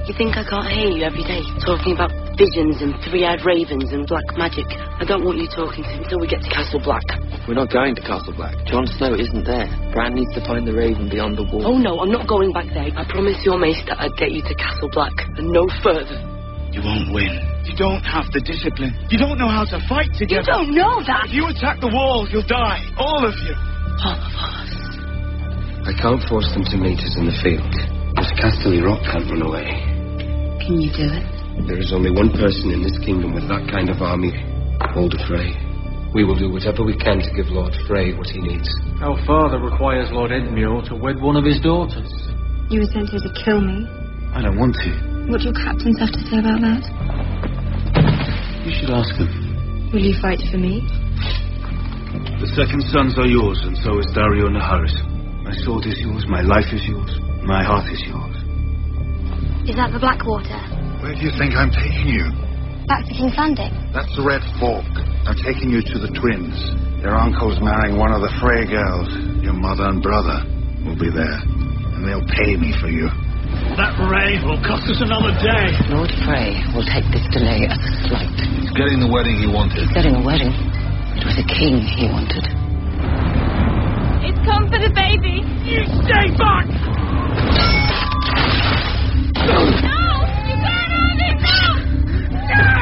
You think I can't hear you every day talking about visions and three-eyed ravens and black magic? I don't want you talking to me until we get to Castle Black. We're not going to Castle Black. Jon Snow isn't there. Bran needs to find the raven beyond the wall. Oh no, I'm not going back there. I promise your maester I'd get you to Castle Black and no further. You won't win. You don't have the discipline. You don't know how to fight together. You don't know that! If you attack the walls, you'll die. All of you. All of us. I can't force them to meet us in the field. But Casterly Rock can't run away. Can you do it? There is only one person in this kingdom with that kind of army. Walder Frey. We will do whatever we can to give Lord Frey what he needs. Our father requires Lord Edmure to wed one of his daughters. You were sent here to kill me. I don't want to. What do your captains have to say about that? You should ask them. Will you fight for me? The second sons are yours, and so is Dario Naharis. My sword is yours, my life is yours, my heart is yours. Is that the Blackwater? Where do you think I'm taking you? Back to King's Landing. That's the Red Fork. I'm taking you to the twins. Their uncle's marrying one of the Frey girls. Your mother and brother will be there, and they'll pay me for you. That raid will cost us another day. Lord Frey will take this delay as a slight. He's getting the wedding he wanted. He's getting a wedding. It was a king he wanted. It's come for the baby. You stay back! No! You can't have it now!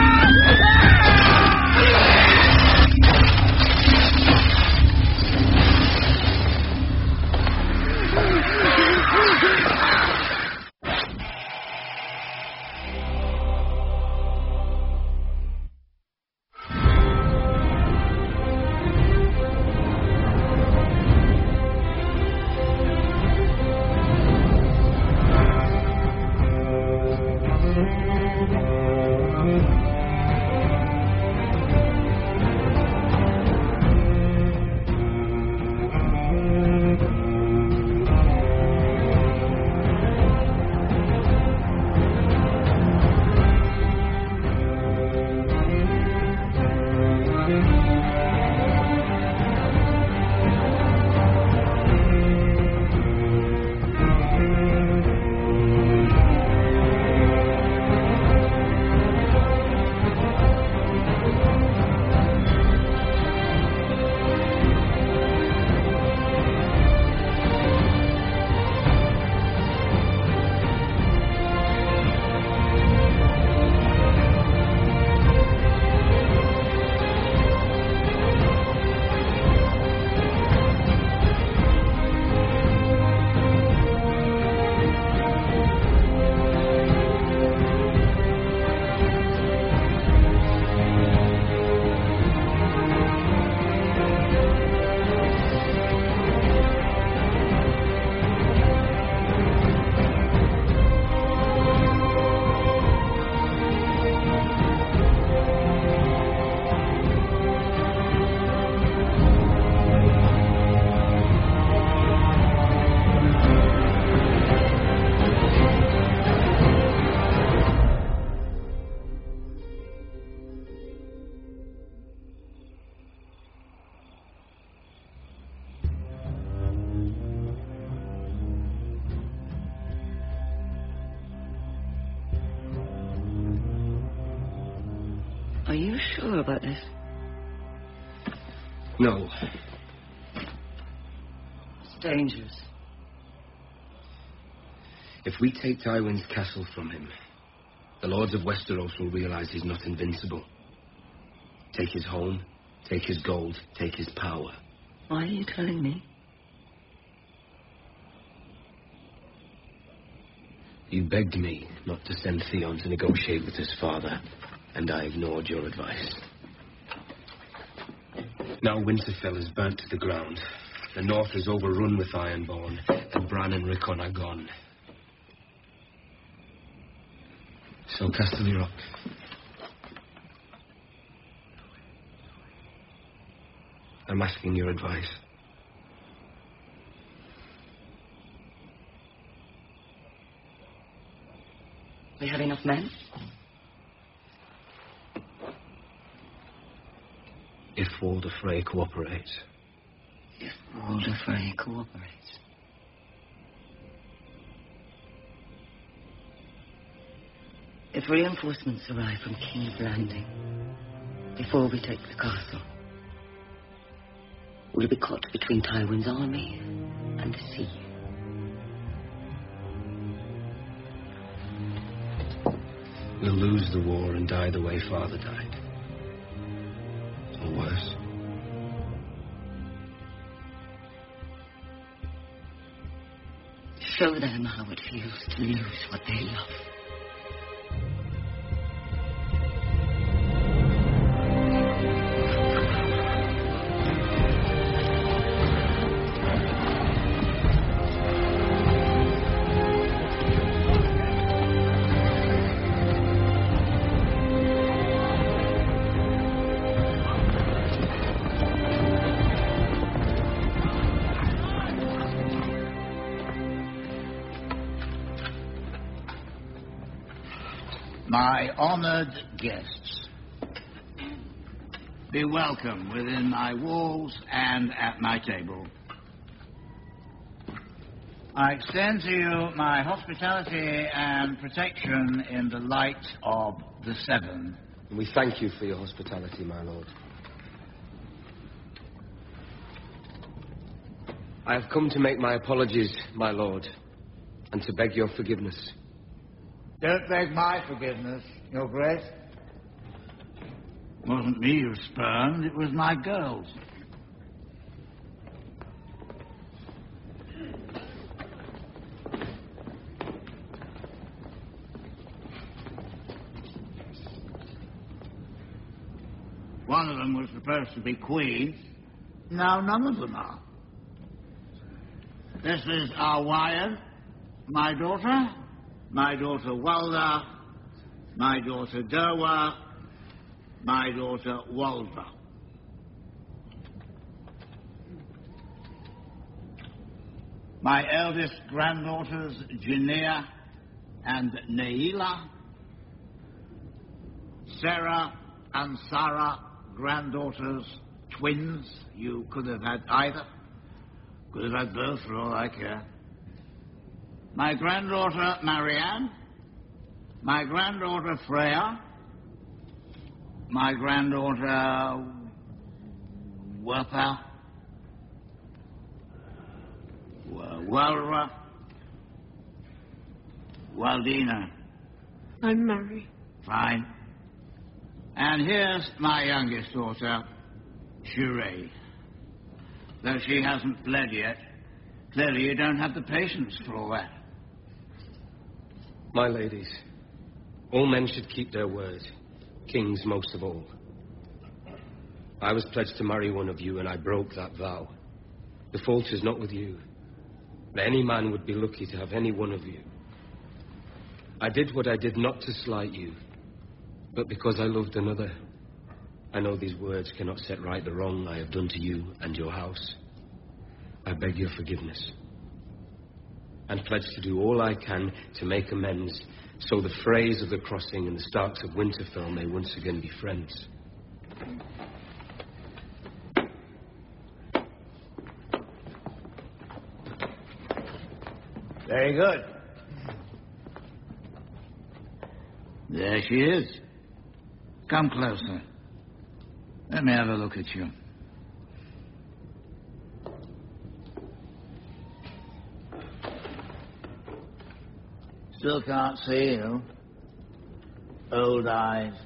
Are you sure about this? No. It's dangerous. If we take Tywin's castle from him, the Lords of Westeros will realize he's not invincible. Take his home, take his gold, take his power. Why are you telling me? You begged me not to send Theon to negotiate with his father, and I ignored your advice. Now Winterfell is burnt to the ground. The north is overrun with Ironborn, and Bran and Rickon are gone. So Casterly Rock. I'm asking your advice. We have enough men? If Walder Frey cooperates. If Walder Frey cooperates. if reinforcements arrive from King's Landing before we take the castle, we'll be caught between Tywin's army and the sea. We'll lose the war and die the way Father died. Or worse. Show them how it feels to lose what they love. My honoured guests, be welcome within my walls and at my table. I extend to you my hospitality and protection in the light of the Seven. And we thank you for your hospitality, my lord. I have come to make my apologies, my lord, and to beg your forgiveness. Don't beg my forgiveness, Your Grace. It wasn't me you spurned, it was my girls. One of them was supposed to be queen. Now none of them are. This is Arwayan, my daughter Walda, my daughter Derwa, my daughter Walda. My eldest granddaughters, Janea and Naila. Sarah and Sarah, granddaughters, twins. You could have had either. Could have had both for all I care. My granddaughter, Marianne. My granddaughter, Freya. My granddaughter, Wertha. Walra. Waldina. I'm Mary. Fine. And here's my youngest daughter, Sheree. Though she hasn't bled yet, clearly you don't have the patience for all that. My ladies, all men should keep their word, kings most of all. I was pledged to marry one of you, and I broke that vow. The fault is not with you. Any man would be lucky to have any one of you. I did what I did not to slight you, but because I loved another. I know these words cannot set right the wrong I have done to you and your house. I beg your forgiveness, and pledge to do all I can to make amends, so the Freys of the Crossing and the Starks of Winterfell may once again be friends. Very good. There she is. Come closer. Let me have a look at you. Still can't see you. Old eyes.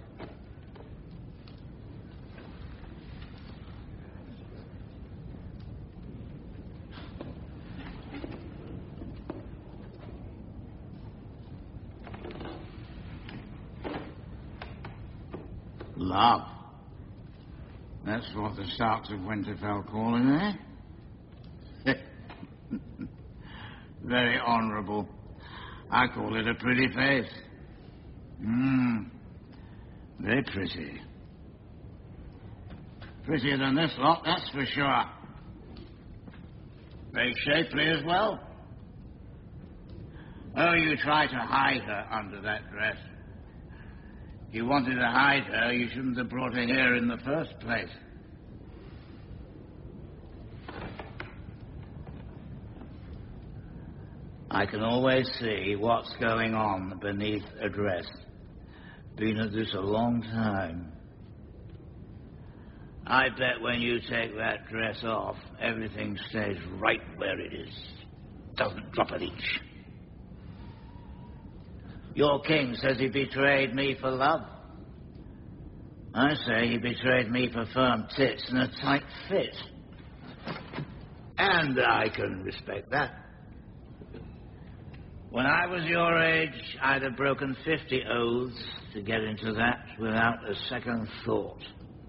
Love. That's what the Starks of Winterfell call it, eh? Very honourable. I call it a pretty face. Very pretty. Prettier than this lot, that's for sure. Very shapely as well. Oh, you try to hide her under that dress. If you wanted to hide her, you shouldn't have brought her here in the first place. I can always see what's going on beneath a dress. Been at this a long time. I bet when you take that dress off, everything stays right where it is. Doesn't drop an inch. Your king says he betrayed me for love. I say he betrayed me for firm tits and a tight fit. And I can respect that. When I was your age, I'd have broken 50 oaths to get into that without a second thought.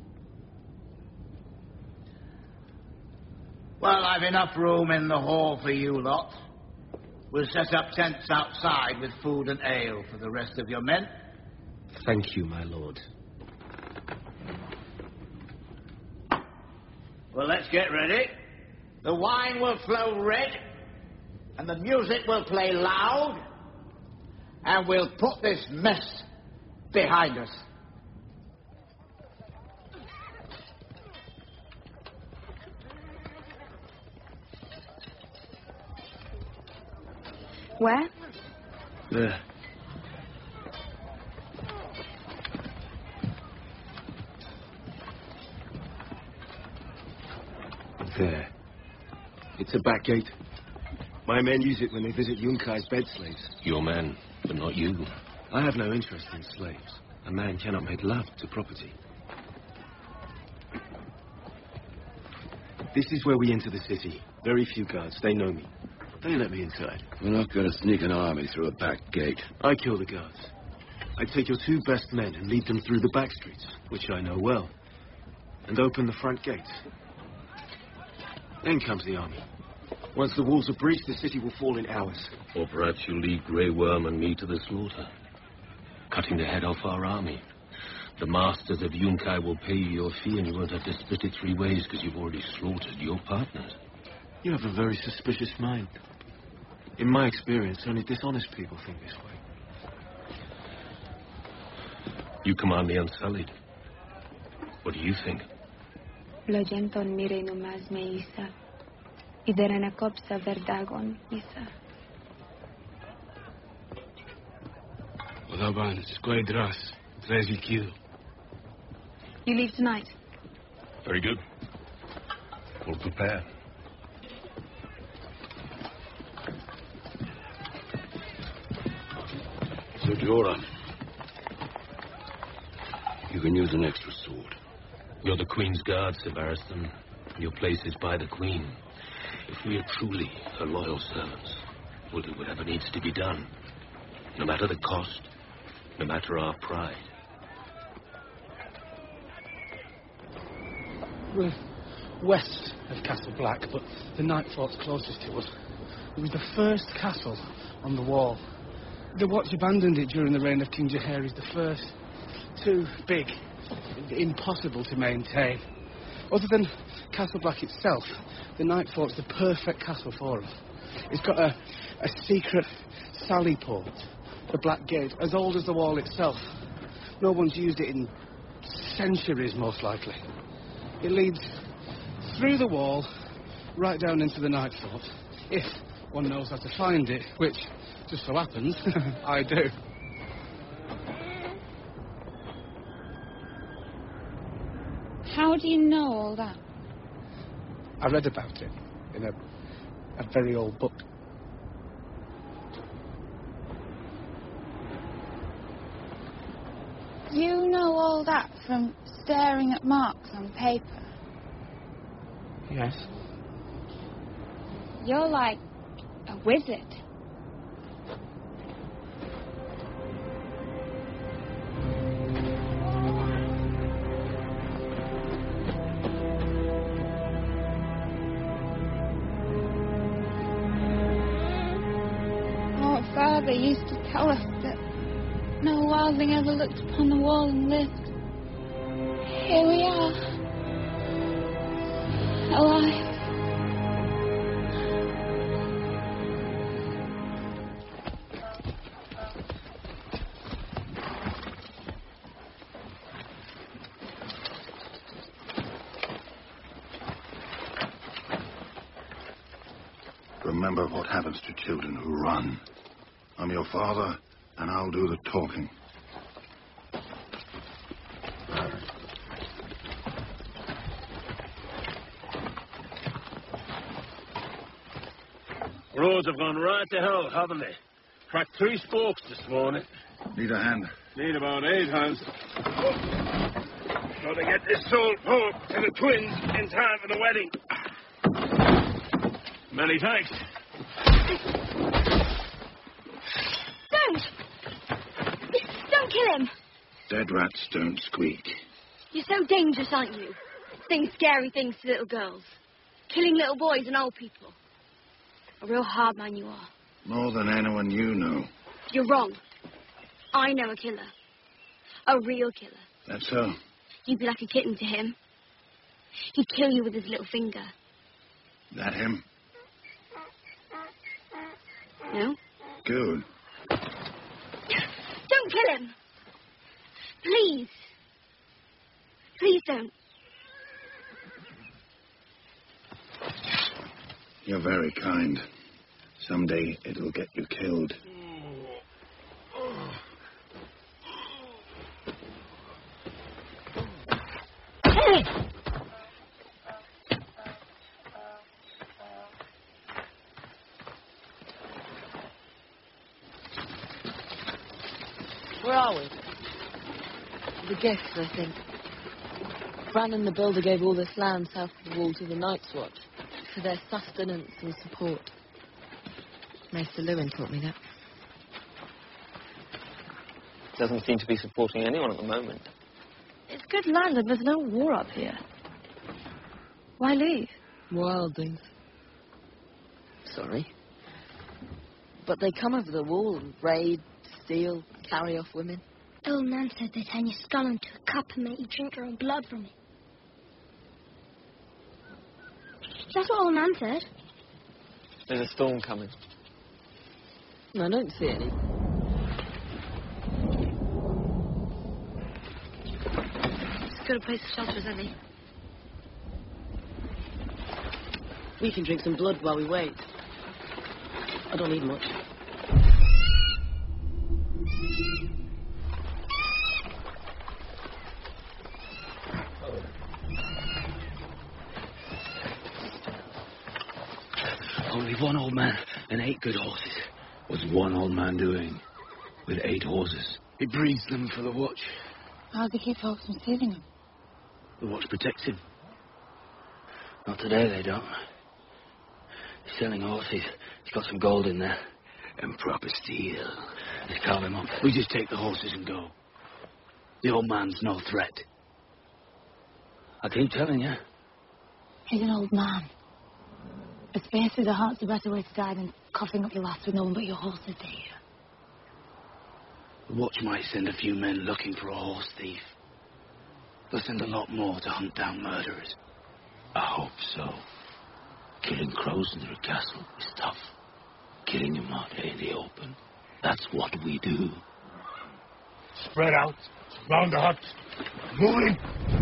Well, I've enough room in the hall for you lot. We'll set up tents outside with food and ale for the rest of your men. Thank you, my lord. Well, let's get ready. The wine will flow red, and the music will play loud, and we'll put this mess behind us. Where? There. There. It's a back gate. My men use it when they visit Yunkai's bed slaves. Your men, but not you. I have no interest in slaves. A man cannot make love to property. This is where we enter the city. Very few guards. They know me. They let me inside. We're not going to sneak an army through a back gate. I kill the guards. I take your 2 best men and lead them through the back streets, which I know well, and open the front gates. Then comes the army. Once the walls are breached, the city will fall in hours. Or perhaps you'll lead Grey Worm and me to the slaughter, cutting the head off our army. The masters of Yunkai will pay you your fee, and you won't have to split it 3 ways because you've already slaughtered your partners. You have a very suspicious mind. In my experience, only dishonest people think this way. You command the Unsullied. What do you think? Logenton mirenu mazme isa. Iderena kopsa verdagon isa. Odaban, squadras, tresikido. You leave tonight? Very good. We'll prepare. So, Joran, you can use an extra sword. You're the Queen's guard, Sir Barristan. Your place is by the Queen. If we are truly her loyal servants, we'll do whatever needs to be done. No matter the cost, no matter our pride. We're west of Castle Black, but the Night Fort's closest to us. It was the first castle on the wall. The Watch abandoned it during the reign of King Jaehaerys I. Too big, impossible to maintain. Other than Castle Black itself, the Night Fort's the perfect castle for us. It's got a secret sally port, the Black Gate, as old as the wall itself. No one's used it in centuries, most likely. It leads through the wall, right down into the Night Fort, if one knows how to find it, which just so happens I do. How do you know all that? I read about it in a very old book. You know all that from staring at marks on paper? Yes. You're like a wizard. Our father used to tell us that no wildling ever looked upon the wall and lived. Here we are, alive. Remember what happens to children who run. I'm your father, and I'll do the talking. Roads have gone right to hell, haven't they? Cracked 3 spokes this morning. Need a hand. Need about 8 hands. Got to get this sold home to the twins in time for the wedding. Many thanks. Don't kill him. Dead rats don't squeak. You're so dangerous, aren't you? Saying scary things to little girls. Killing little boys and old people. A real hard man you are. More than anyone you know. You're wrong. I know a killer. A real killer. That's so. You'd be like a kitten to him. He'd kill you with his little finger. That him? No? Good. Don't kill him! Please. Please don't. You're very kind. Someday it'll get you killed. Where are we? The guests, I think. Brannon the Builder gave all this land south of the wall to the Night's Watch for their sustenance and support. Maester Lewin taught me that. Doesn't seem to be supporting anyone at the moment. It's good land and there's no war up here. Why leave? Wildlings. Sorry. But they come over the wall and raid, steal, carry off women. Old Nan said they turn your skull into a cup and make you drink your own blood from it. That's what Old Nan said. There's a storm coming. I don't see any. It's as good a place to shelter as any. We can drink some blood while we wait. I don't need much. Only one old man and 8 good horses. What's one old man doing with 8 horses? He breeds them for the watch. How do they keep folks from stealing them? The watch protects him. Not today, they don't. He's selling horses. He's got some gold in there. And proper steel. Let's carve him up. We just take the horses and go. The old man's no threat. I keep telling you. He's an old man. A spear through the heart's a better way to die than coughing up your last with no one but your horses, do you? The watch might send a few men looking for a horse thief. They'll send a lot more to hunt down murderers. I hope so. Killing crows in their castle is tough. Killing them out in the open, that's what we do. Spread out. Round the hut. Moving.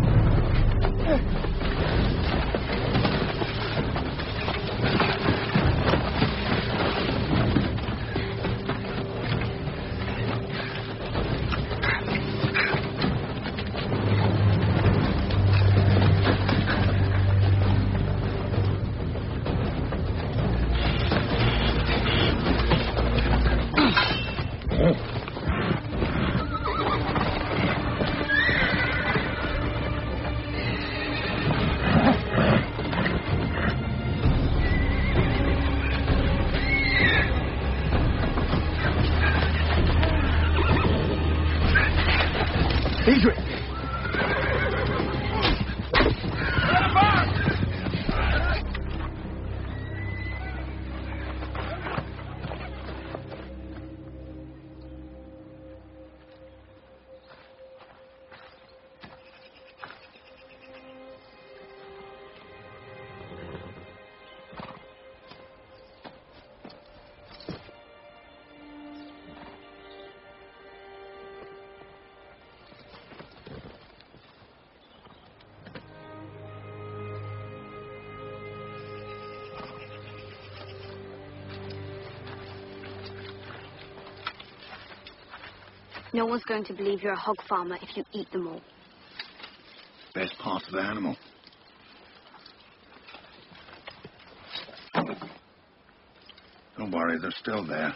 No one's going to believe you're a hog farmer if you eat them all. Best part of the animal. Don't worry, they're still there.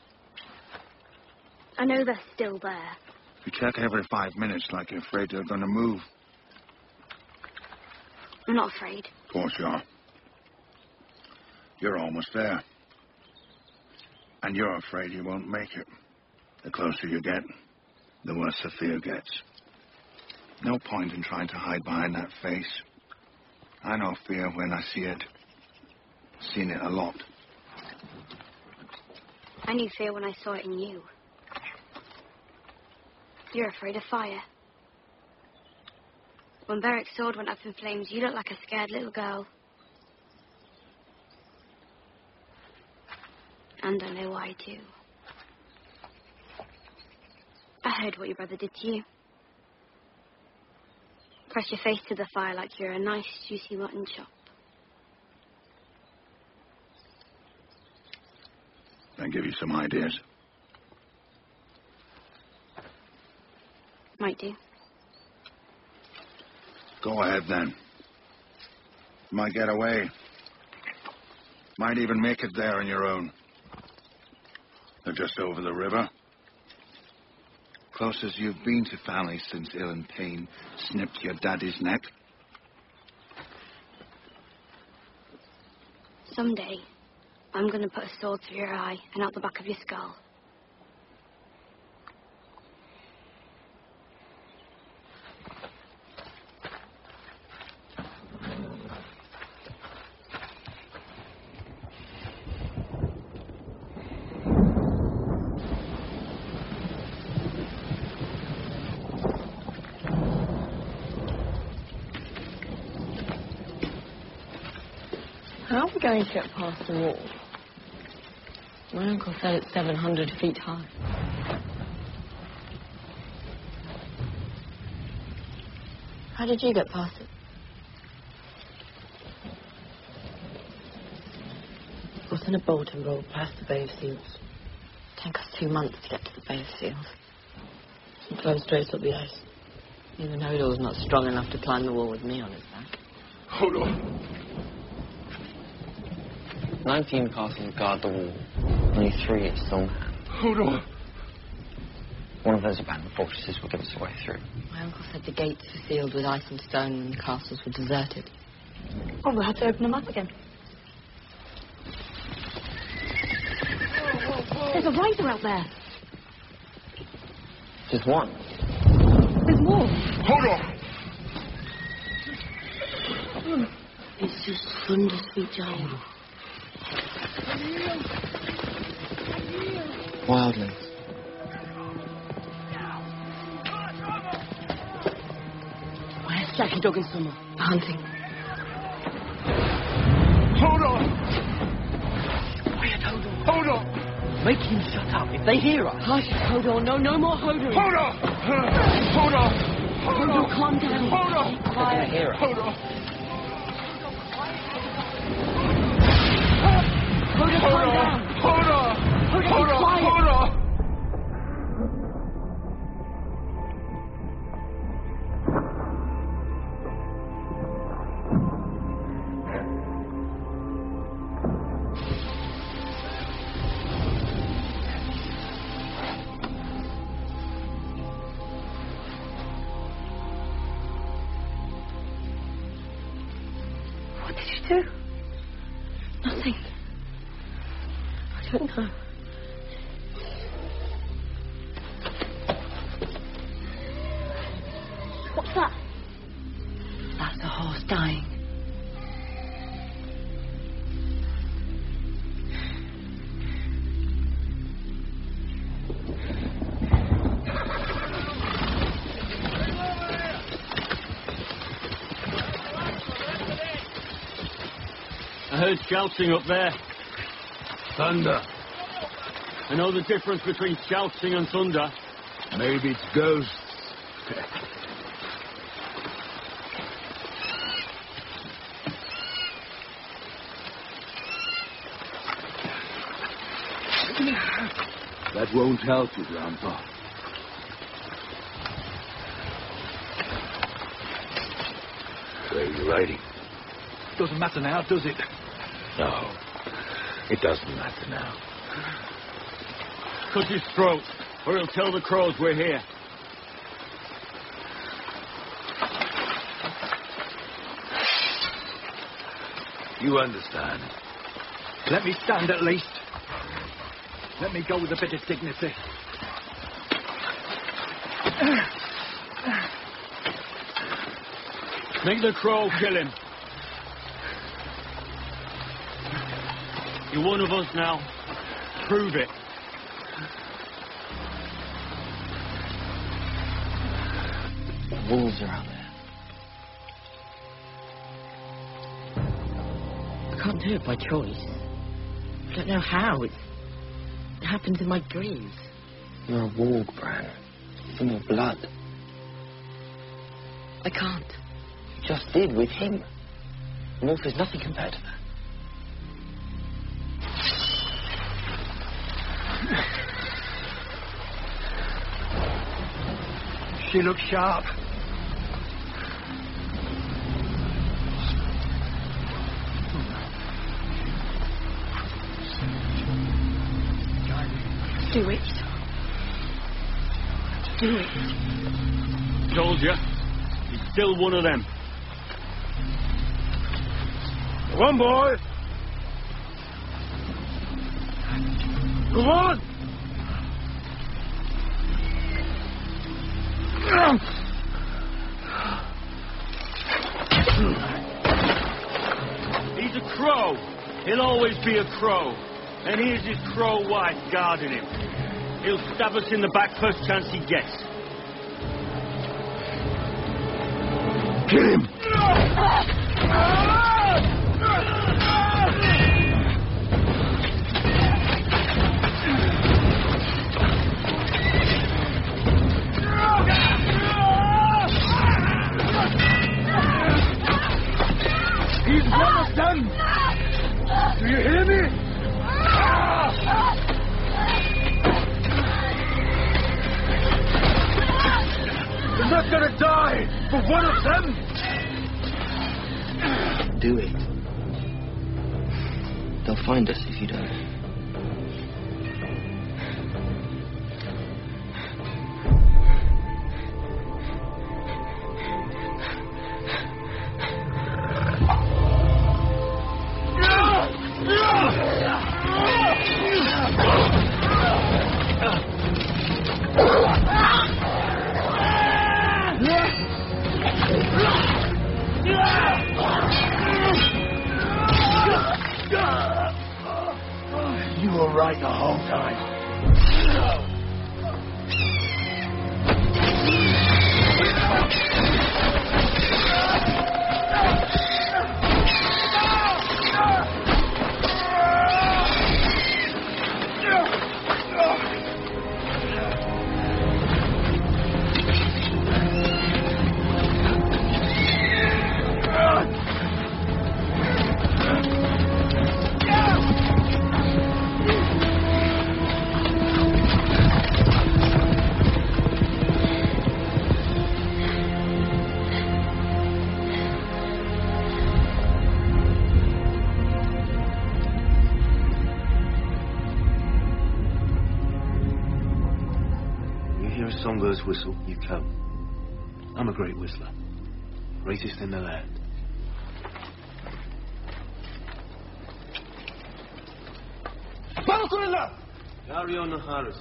I know they're still there. You check every 5 minutes like you're afraid they're going to move. I'm not afraid. Of course you are. You're almost there. And you're afraid you won't make it. The closer you get, the worse the fear gets. No point in trying to hide behind that face. I know fear when I see it. Seen it a lot. I knew fear when I saw it in you. You're afraid of fire. When Beric's sword went up in flames, you looked like a scared little girl. And I know why, too. I heard what your brother did to you. Press your face to the fire like you're a nice, juicy mutton chop. I'll give you some ideas. Might do. Go ahead, then. Might get away. Might even make it there on your own. They're just over the river. Closest you've been to family since Ilan Payne snipped your daddy's neck. Someday, I'm going to put a sword through your eye and out the back of your skull. How are we going to get past the wall? My uncle said it's 700 feet high. How did you get past it? It was in a boat and rolled past the Bay of Seals. It'll take us 2 months to get to the Bay of Seals. Some close straight up the ice. Even Hodor's not strong enough to climb the wall with me on his back. Hodor! 19 castles guard the wall. Only 3 at Stormhand. Hodor! One of those abandoned fortresses will give us a way through. My uncle said the gates were sealed with ice and stone and the castles were deserted. Oh, we'll have to open them up again. There's a riser out there. Just one. There's more. Hodor! It's just thundersweet giant. Wildlings. Where's Jackie Dog and Summer? Hunting. Hodor! Quiet, Hodor. Hodor! Make him shut up. If they hear us... Hush, Hodor. No more Hodor. Hodor! Hodor! Hodor, calm down. Hodor! Keep quiet. Hear us. Hodor! Hodor, calm down. Hodor! Hodor, keep Hodor! quiet. Hodor! What did you do? Nothing. I don't know. What's that? That's a horse dying. I heard shouting up there. Thunder. I know the difference between shouting and thunder. Maybe it's ghosts. That won't help you, Grandpa. Where are you riding? Doesn't matter now, does it? No. It doesn't matter now. Cut his throat, or he'll tell the crows we're here. You understand. Let me stand at least. Let me go with a bit of dignity. Make the crow kill him. You're one of us now. Prove it. The wolves are out there. I can't do it by choice. I don't know how. It happens in my dreams. You're a warg, Bran. It's in your blood. I can't. You just did with him. A wolf is nothing compared to that. She looks sharp. Do it. Do it. Told you. He's still one of them. Come on, boy! Come on! He's a crow. He'll always be a crow. And here's his crow wife guarding him. He'll stab us in the back first chance he gets. Kill him! He's one of them! Do you hear me? You're not gonna die for one of them! Do it. They'll find us if you don't. You were right the whole time. Songbirds whistle, you come. I'm a great whistler. Greatest in the land. Arion Naharis.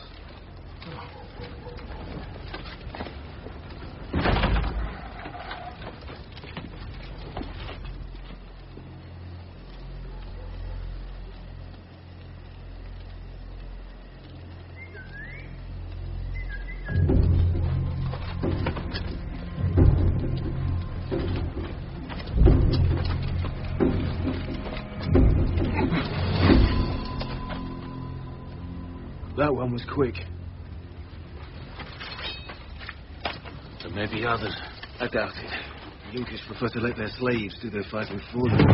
That one was quick. There may be others. I doubt it. The Yunkish prefer to let their slaves do their fighting for them.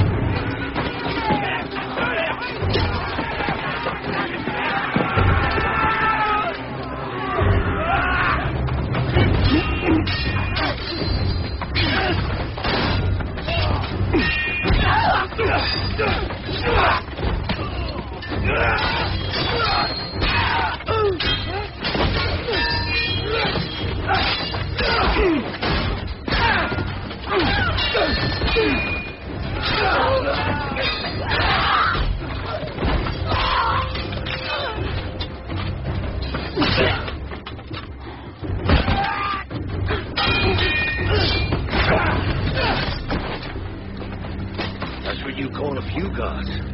us.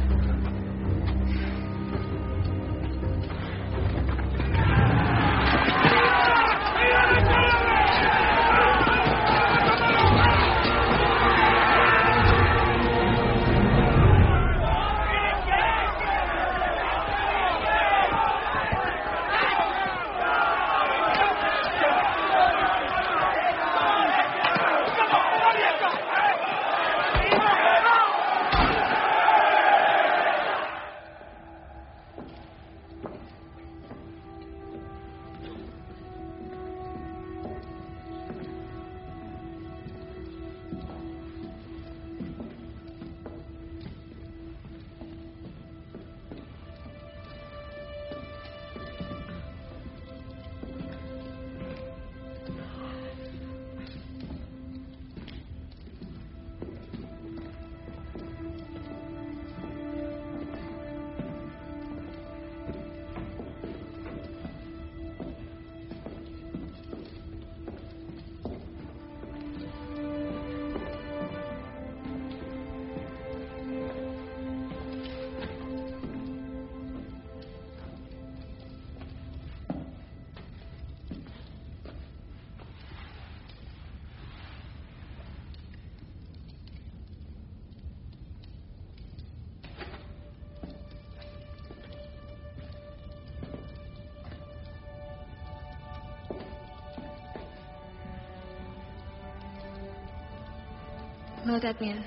Lord Edmure,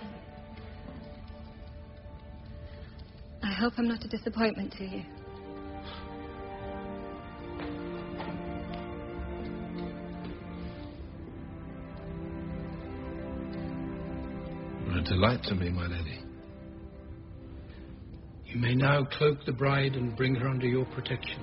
I hope I'm not a disappointment to you. You're a delight to me, my lady. You may now cloak the bride and bring her under your protection.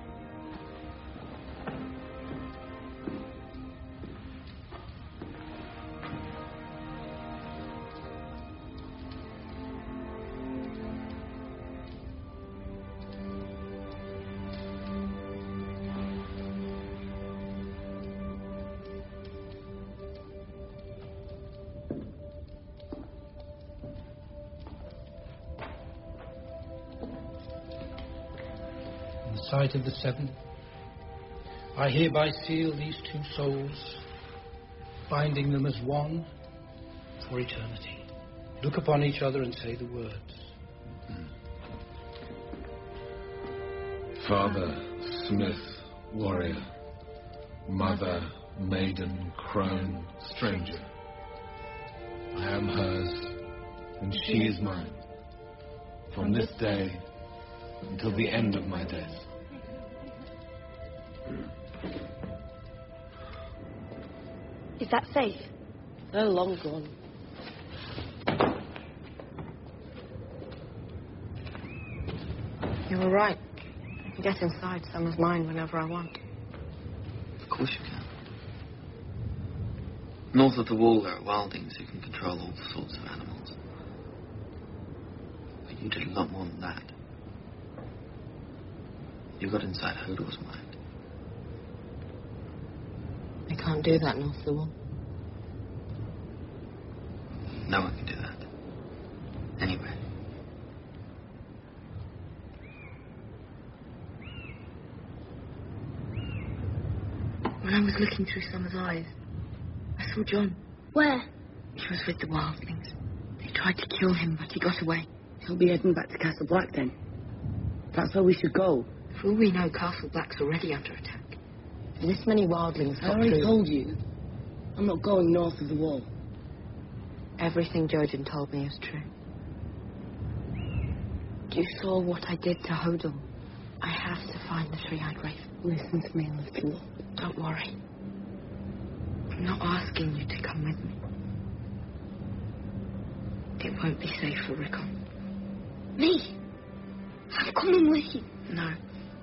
Sight of the seven, I hereby seal these two souls, binding them as one for eternity. Look upon each other and say the words. Father, smith, warrior, mother, maiden, crone, stranger. I am hers, and she is mine, from this day until the end of my days. Is that safe? They're long gone. You were right. I can get inside Summer's mind whenever I want. Of course you can. North of the wall there are wildlings who can control all sorts of animals. But you did a lot more than that. You got inside Hodor's mind. I can't do that north of the wall. No one can do that. Anyway. When I was looking through Summer's eyes, I saw John. Where? He was with the wildlings. They tried to kill him, but he got away. He'll be heading back to Castle Black then. That's where we should go. For all we know, Castle Black's already under attack. This many wildlings got I already through. told you. I'm not going north of the wall. Everything Jojen told me is true. You saw what I did to Hodor. I have to find the three-eyed wraith. Listen to me, little. Don't worry. I'm not asking you to come with me. It won't be safe for Rickon. Me? I'm coming with you. No.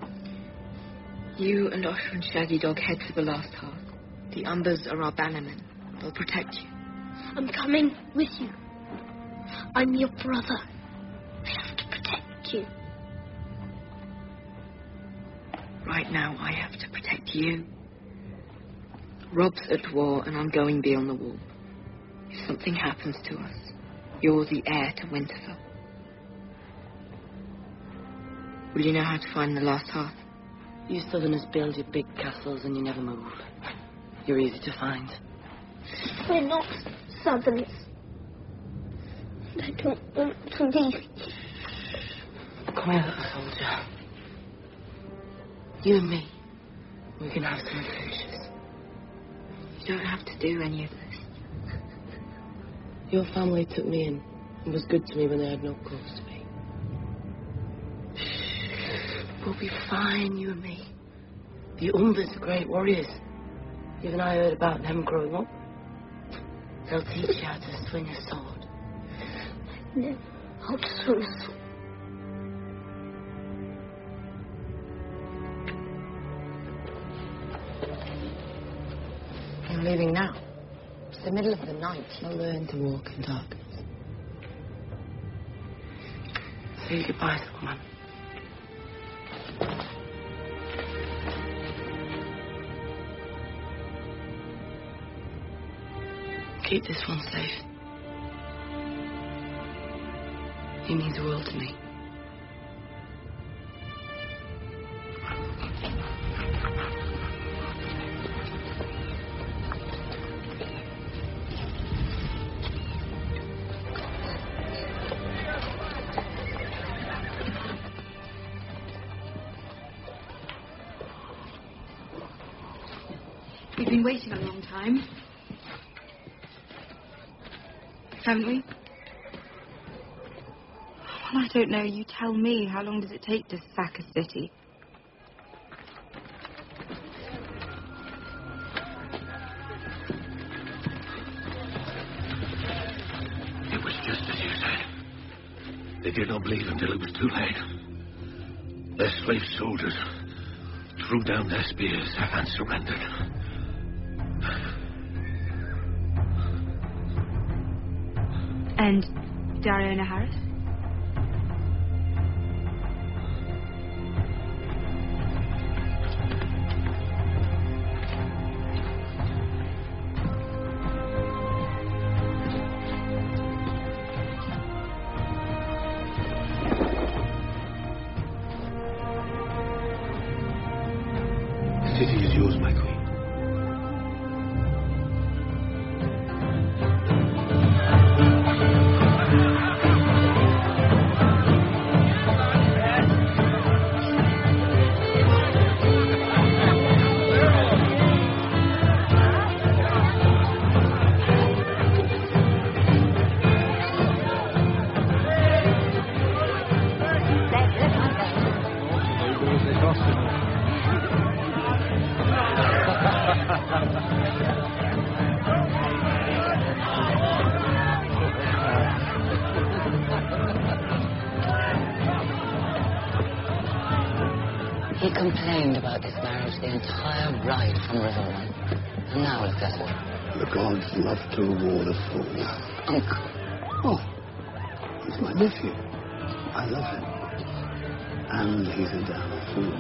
You and Osher and Shaggy Dog head for the last hearth. The Umbers are our bannermen. They'll protect you. I'm coming with you. I'm your brother. I have to protect you. Right now, I have to protect you. Rob's at war, and I'm going beyond the wall. If something happens to us, you're the heir to Winterfell. Will you know how to find the last hearth? You southerners build your big castles and you never move. You're easy to find. We're not Southerners. I don't want to leave. Come here, little soldier. You and me, we can have some adventures. You don't have to do any of this. Your family took me in and was good to me when they had no cause to be. We'll be fine, you and me. The Umbers are great warriors. You and I heard about them growing up. They'll teach you how to swing a sword. I never how to swing a sword. You're leaving now. It's the middle of the night. I'll learn to walk in darkness. Say goodbye, little man. Keep this one safe. He means the world to me. We've been waiting a long time. Haven't we? Well, I don't know. You tell me. How long does it take to sack a city? It was just as you said. They did not believe until it was too late. Their slave soldiers threw down their spears and surrendered. And Dariona Harris? The city is yours, my queen. He complained about this marriage the entire ride from Riverrun. And now look at it. The gods love to reward a fool. Uncle. Oh, he's my nephew. I love him. And he's a damn fool.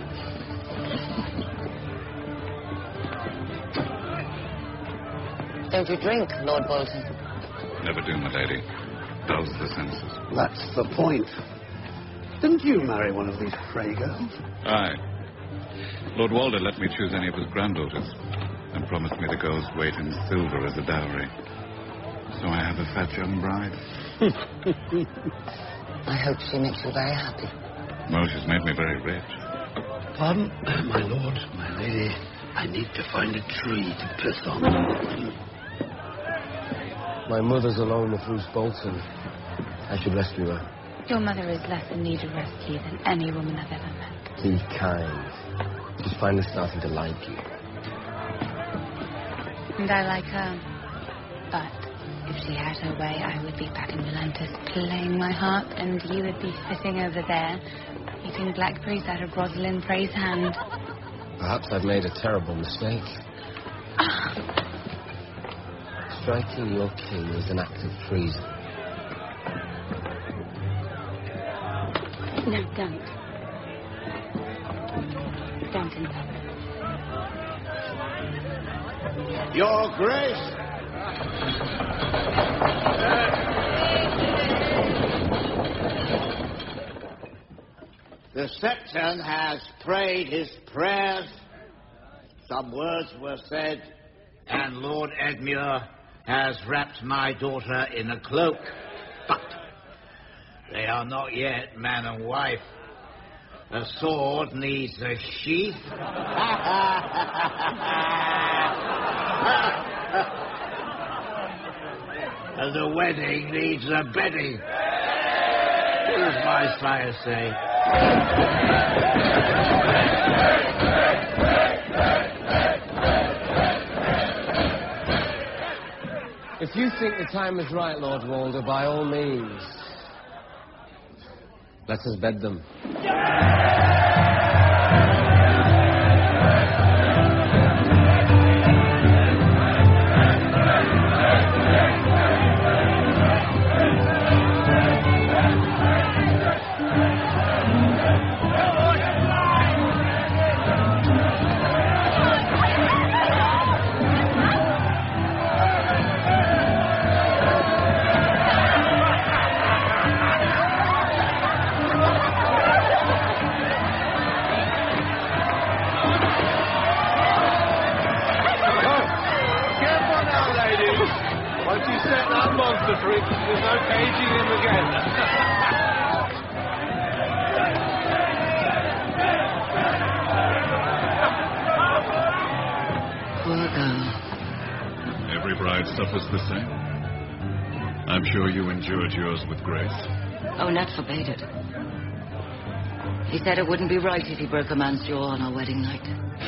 Don't you drink, Lord Bolton? Never do, my lady. Dulls the senses. That's the point. Didn't you marry one of these Frey girls? Aye. Lord Walder let me choose any of his granddaughters and promised me the girl's weight in silver as a dowry. So I have a fat young bride. I hope she makes you very happy. Well, she's made me very rich. Pardon, my lord, my lady. I need to find a tree to piss on. My mother's alone with Roose Bolton. I should rescue her. Your mother is less in need of rescue than any woman I've ever met. Be kind. She's finally starting to like you. And I like her. But if she had her way, I would be back in Volantis playing my harp, and you would be sitting over there eating blackberries out of Rosalind Frey's hand. Perhaps I've made a terrible mistake. Striking your king is an act of treason. No, don't. Don't in public. Your Grace! The Septon has prayed his prayers. Some words were said, and Lord Edmure has wrapped my daughter in a cloak. But they are not yet man and wife. A sword needs a sheath. And the wedding needs a bedding. What does my sire say? If you think the time is right, Lord Walder, by all means, let us bed them. There's no caging him again. Poor girl. Every bride suffers the same. I'm sure you endured yours with grace. Oh, Ned forbade it. He said it wouldn't be right if he broke a man's jaw on our wedding night.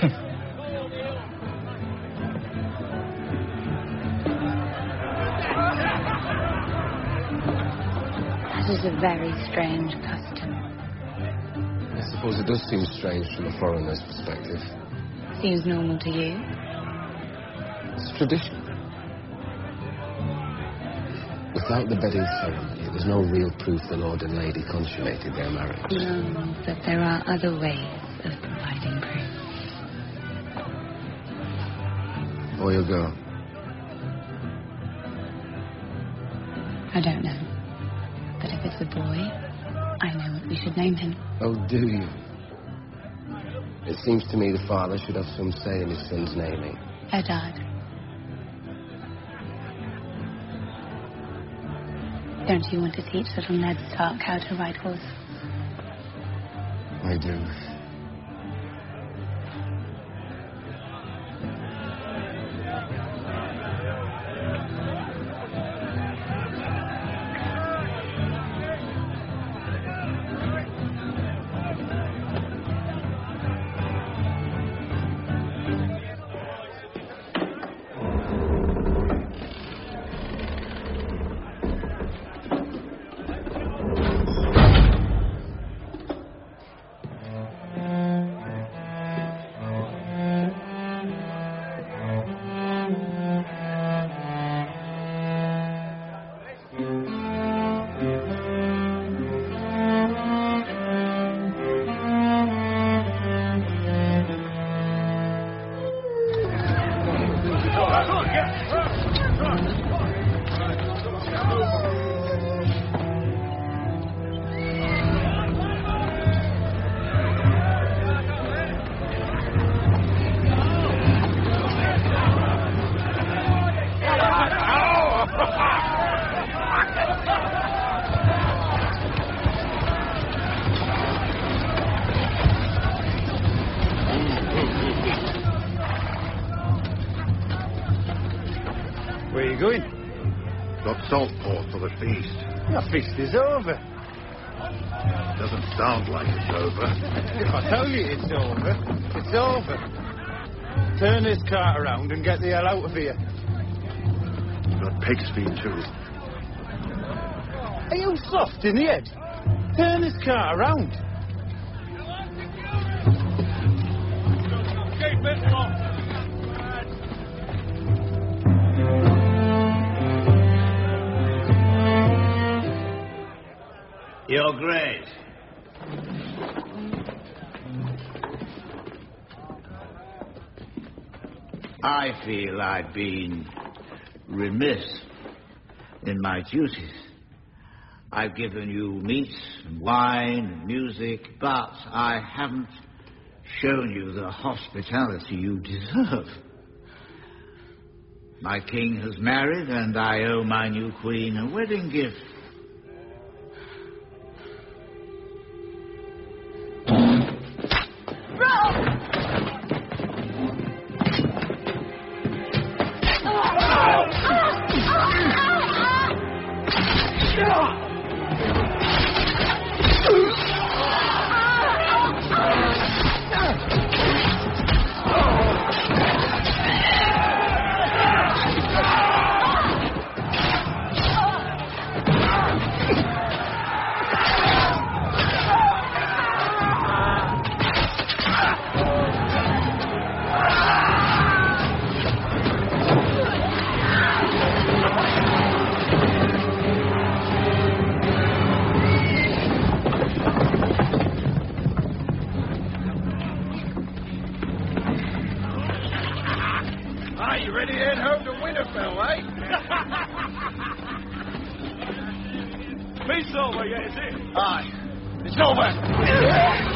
That is a very strange custom. I suppose it does seem strange from a foreigner's perspective. Seems normal to you. It's tradition. Without the bedding ceremony, there's no real proof the Lord and Lady consummated their marriage. No, but there are other ways of providing proof. Or you'll go. I don't know. But if it's a boy, I know what we should name him. Oh, do you? It seems to me the father should have some say in his son's naming. Eddard. Don't you want to teach little Ned Stark how to ride horse? I do. Where are you going? Got Saltport for the feast. The feast is over. Doesn't sound like it's over. If I tell you it's over, it's over. Turn this cart around and get the hell out of here. Got pig's feet too. Are you soft in the head? Turn this cart around. Keep it locked. Your Grace. I feel I've been remiss in my duties. I've given you meat and wine and music, but I haven't shown you the hospitality you deserve. My king has married, and I owe my new queen a wedding gift. Peace over yet, is it? Aye. It's over.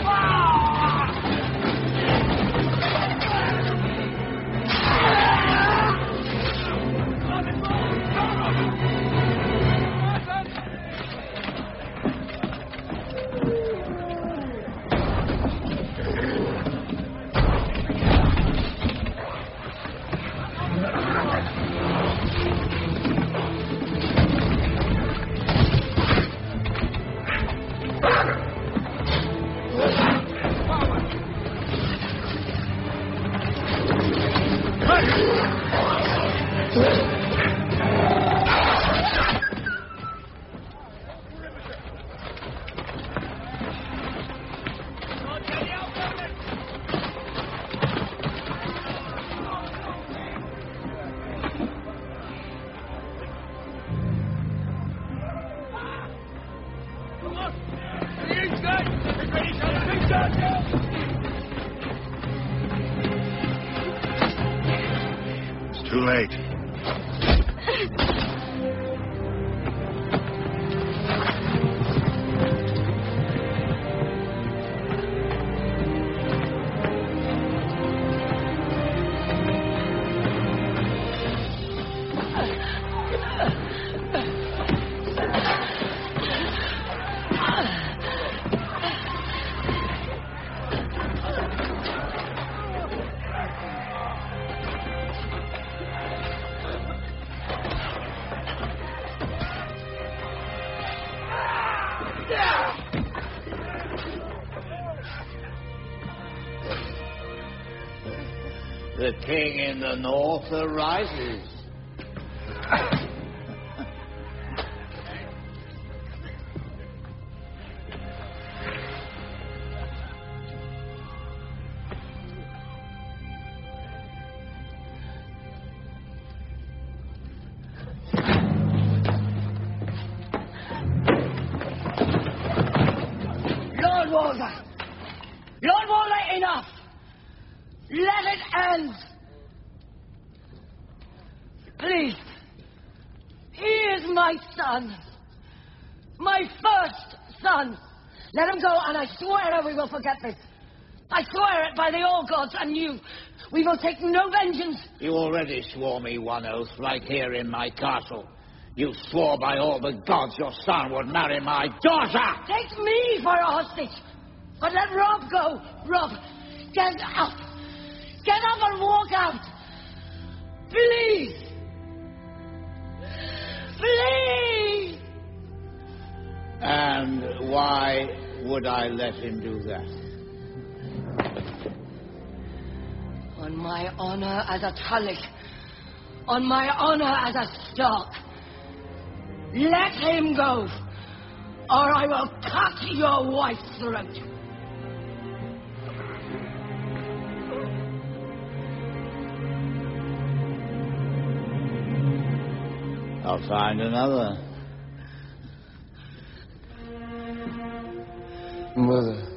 It's too late. The king in the north arises. Lord Walder! Lord Walder, enough! Let it end! Please. He is my son. My first son. Let him go, and I swear we will forget this. I swear it by the All Gods and you. We will take no vengeance. You already swore me one oath right here in my castle. You swore by all the gods your son would marry my daughter. Take me for a hostage. But let Rob go. Rob, get up. Get up and walk out. Please. Please. And why would I let him do that? On my honor as a Tulloch. On my honor as a Stark. Let him go, or I will cut your wife's throat. I'll find another. Mother.